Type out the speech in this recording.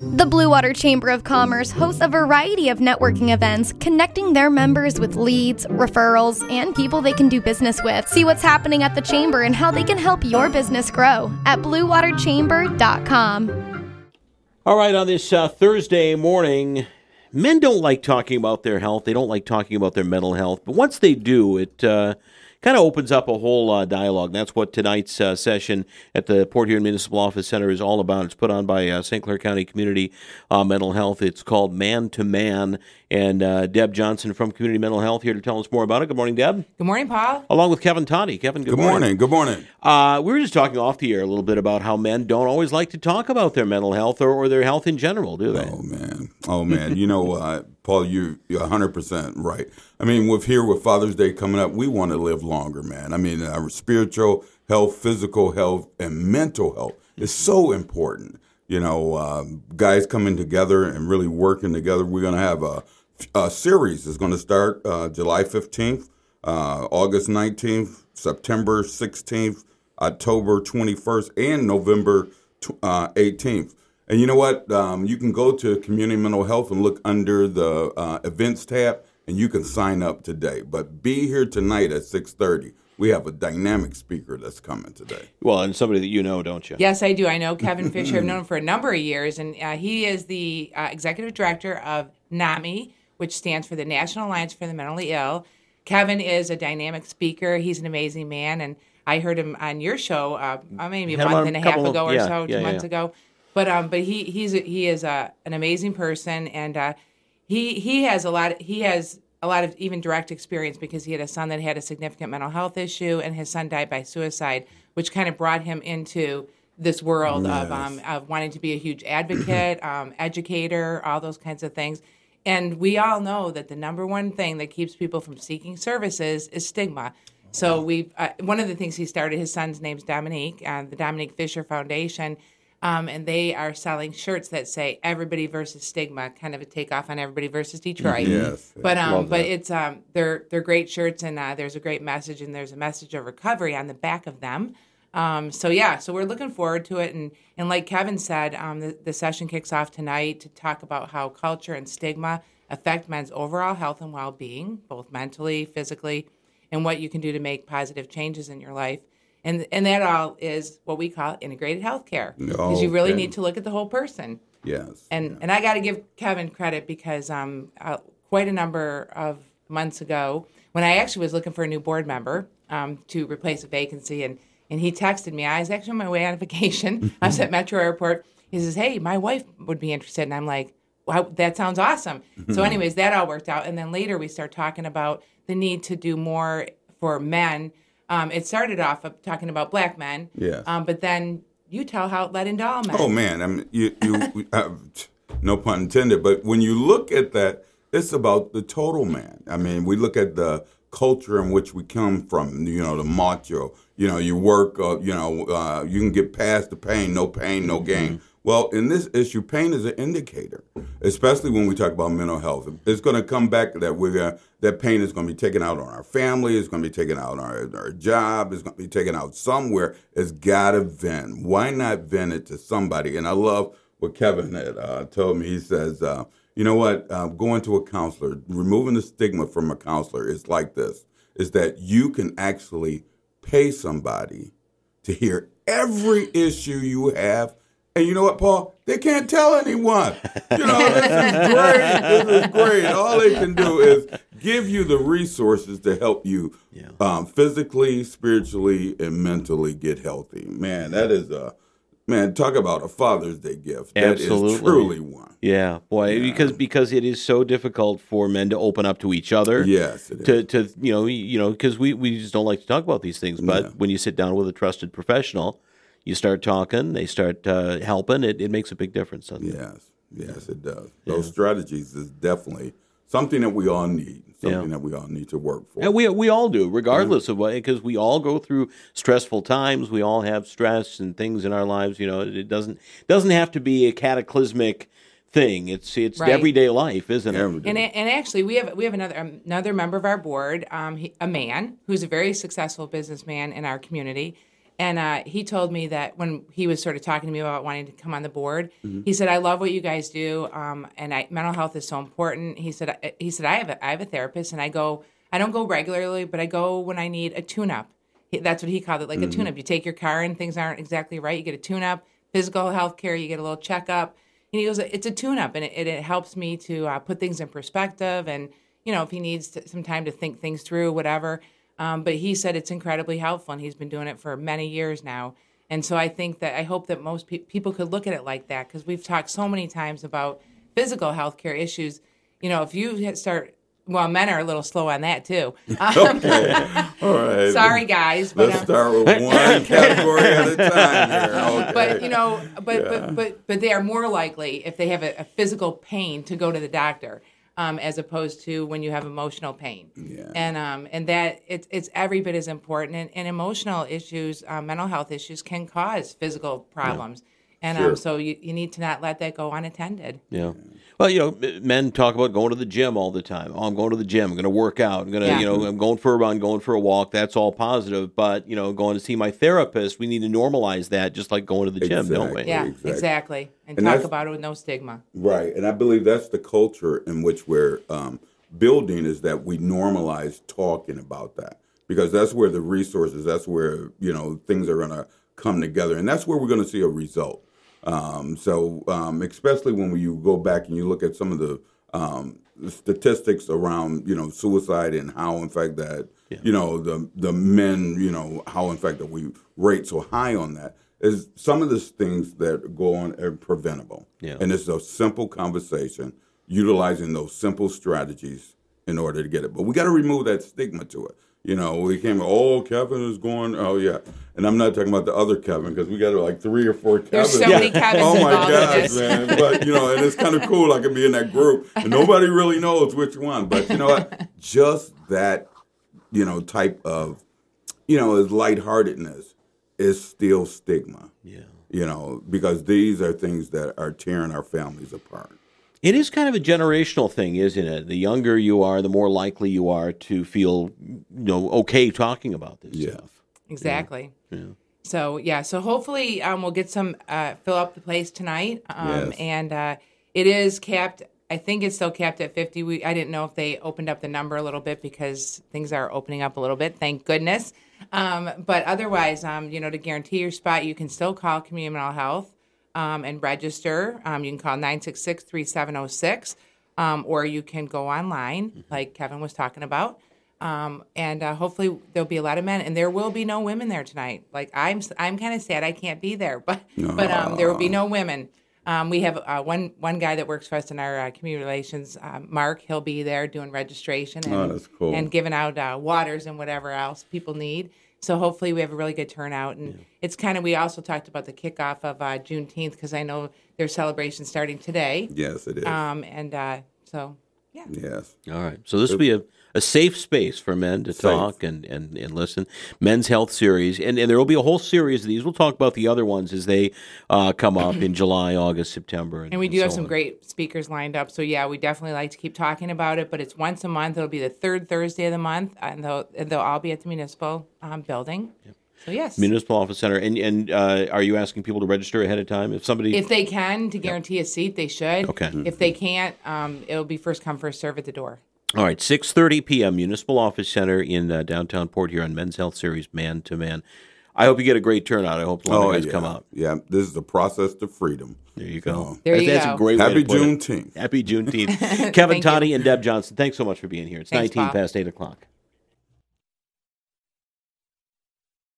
The Blue Water Chamber of Commerce hosts a variety of networking events, connecting their members with leads, referrals, and people they can do business with. See what's happening at the Chamber and how they can help your business grow at bluewaterchamber.com. All right, on this Thursday morning, men don't like talking about their health. They don't like talking about their mental health. But once they do, it kind of opens up a whole dialogue. That's what tonight's session at the Port Huron Municipal Office Center is all about. It's put on by St. Clair County Community Mental Health. It's called Man to Man. And Deb Johnson from Community Mental Health here to tell us more about it. Good morning, Deb. Good morning, Paul. Along with Kevin Toddy. Kevin, good morning. Good morning. We were just talking off the air a little bit about how men don't always like to talk about their mental health or their health in general, do they? Oh, man. You know, Paul, you're 100% right. I mean, with Father's Day coming up, we want to live longer, man. I mean, our spiritual health, physical health, and mental health is so important. You know, guys coming together and really working together. We're going to have a series that's going to start July 15th, August 19th, September 16th, October 21st, and November 18th. And you know what? You can go to Community Mental Health and look under the events tab, and you can sign up today. But be here tonight at 6:30. We have a dynamic speaker that's coming today. Well, and somebody that you know, don't you? Yes, I do. I know Kevin Fisher. I've known him for a number of years, and he is the executive director of NAMI, which stands for the National Alliance for the Mentally Ill. Kevin is a dynamic speaker. He's an amazing man, and I heard him on your show maybe a month and a half ago or so, 2 months ago. But he is an amazing person, and he has a lot of even direct experience because he had a son that had a significant mental health issue, and his son died by suicide, which kind of brought him into this world of wanting to be a huge advocate, educator, all those kinds of things. And we all know that the number one thing that keeps people from seeking services is stigma. So one of the things he started, his son's name's Dominique, the Dominique Fisher Foundation. And they are selling shirts that say "Everybody versus Stigma," kind of a takeoff on "Everybody versus Detroit." Yes, but it's they're great shirts, and there's a great message, and there's a message of recovery on the back of them. So we're looking forward to it, and like Kevin said, the session kicks off tonight to talk about how culture and stigma affect men's overall health and well-being, both mentally, physically, and what you can do to make positive changes in your life. And that all is what we call integrated healthcare, because you really need to look at the whole person. Yes. And I got to give Kevin credit because quite a number of months ago, when I actually was looking for a new board member to replace a vacancy, and he texted me. I was actually on my way on vacation. I was at Metro Airport. He says, "Hey, my wife would be interested." And I'm like, "Wow, that sounds awesome." So anyways, that all worked out. And then later we start talking about the need to do more for men. It started off of talking about black men, yes. But then you tell how it led into all men. Oh man, I mean, you no pun intended. But when you look at that, it's about the total man. I mean, we look at the culture in which we come from. You know, the macho. You know, you work. You can get past the pain, no gain. Well, in this issue, pain is an indicator, especially when we talk about mental health. It's going to come back that that pain is going to be taken out on our family. It's going to be taken out on our job. It's going to be taken out somewhere. It's got to vent. Why not vent it to somebody? And I love what Kevin had told me. He says, you know what, going to a counselor, removing the stigma from a counselor is like this, is that you can actually pay somebody to hear every issue you have. And you know what, Paul? They can't tell anyone. You know, this is great. This is great. All they can do is give you the resources to help you physically, spiritually, and mentally get healthy. Man, that is talk about a Father's Day gift. That Absolutely. Is truly one. Yeah, boy, because it is so difficult for men to open up to each other. Yes, it is. To because we just don't like to talk about these things. But when you sit down with a trusted professional, you start talking, they start helping. It makes a big difference, doesn't it? Yes, it does. Those strategies is definitely something that we all need. Something that we all need to work for. And we all do, regardless of what, because we all go through stressful times. We all have stress and things in our lives. You know, it doesn't have to be a cataclysmic thing. It's right. Everyday life, isn't it? And actually, we have another member of our board, a man who's a very successful businessman in our community. And he told me that when he was sort of talking to me about wanting to come on the board, he said, "I love what you guys do, and mental health is so important." He said, "I have a therapist, and I don't go regularly, but I go when I need a tune-up." That's what he called it, like a tune-up. You take your car and things aren't exactly right, you get a tune-up. Physical health care, you get a little checkup. And he goes, "It's a tune-up, and it helps me to put things in perspective, and if he needs some time to think things through, whatever." But he said it's incredibly helpful, and he's been doing it for many years now. And so I hope that most people could look at it like that, because we've talked so many times about physical health care issues. If you start, well, men are a little slow on that too. Okay. All right. Sorry, guys. Let's start with one category at a time here. Okay. But they are more likely, if they have a physical pain, to go to the doctor. As opposed to when you have emotional pain. Yeah. And that it's every bit as important. And emotional issues, mental health issues can cause physical problems. And Sure. so you need to not let that go unattended. Yeah. Well, men talk about going to the gym all the time. Oh, I'm going to the gym. I'm going to work out. I'm going to, I'm going for a run, going for a walk. That's all positive. But, going to see my therapist, we need to normalize that, just like going to the gym, don't we? Yeah, exactly. And talk about it with no stigma. Right. And I believe that's the culture in which we're building, is that we normalize talking about that, because that's where the resources, that's where, things are going to come together. And that's where we're going to see a result. Especially when you go back and you look at some of the statistics around, suicide, and how, in fact, that, the men, how, in fact, that we rate so high on that, is some of the things that go on are preventable. Yeah. And it's a simple conversation, utilizing those simple strategies in order to get it. But we got to remove that stigma to it. We came, Kevin is going, yeah. And I'm not talking about the other Kevin, because we got like 3 or 4 Kevins. There's so many Kevins Oh my involved in gosh, this. man. But, and it's kind of cool. I can be in that group and nobody really knows which one. But you know what? Just that, type of, is lightheartedness is still stigma. Yeah. Because these are things that are tearing our families apart. It is kind of a generational thing, isn't it? The younger you are, the more likely you are to feel, okay talking about this stuff. Exactly. Yeah. So hopefully we'll get some fill up the place tonight. Yes. And it is capped. I think it's still capped at 50. I didn't know if they opened up the number a little bit, because things are opening up a little bit. Thank goodness. But otherwise, to guarantee your spot, you can still call Community Mental Health and register. You can call 966-3706, or you can go online, like Kevin was talking about. And hopefully there'll be a lot of men, and there will be no women there tonight. Like I'm kind of sad I can't be there, but there will be no women. We have one guy that works for us in our community relations, Mark. He'll be there doing registration that's cool. and giving out waters and whatever else people need. So hopefully we have a really good turnout. And it's kind of, we also talked about the kickoff of Juneteenth, because I know there's celebrations starting today. Yes, it is. So, yeah. Yes. All right. So this will be a safe space for men to talk and listen. Men's Health Series. And there will be a whole series of these. We'll talk about the other ones as they come up in July, August, September. And we do have some great speakers lined up. So, yeah, we definitely like to keep talking about it. But it's once a month. It'll be the third Thursday of the month. And they'll all be at the municipal building. Yep. So, yes. Municipal Office Center. And are you asking people to register ahead of time? If they can, to guarantee a seat, they should. Okay. If they can't, it'll be first come, first serve at the door. All right, 6:30 p.m., Municipal Office Center in downtown Port Huron, Men's Health Series, Man to Man. I hope you get a great turnout. I hope a lot of guys come out. Yeah, this is the process to freedom. There you go. That's a great Happy way to put Juneteenth. it. Happy Juneteenth. Kevin, Toddy, and Deb Johnson, thanks so much for being here. It's Thanks, 19 Paul. past 8 o'clock.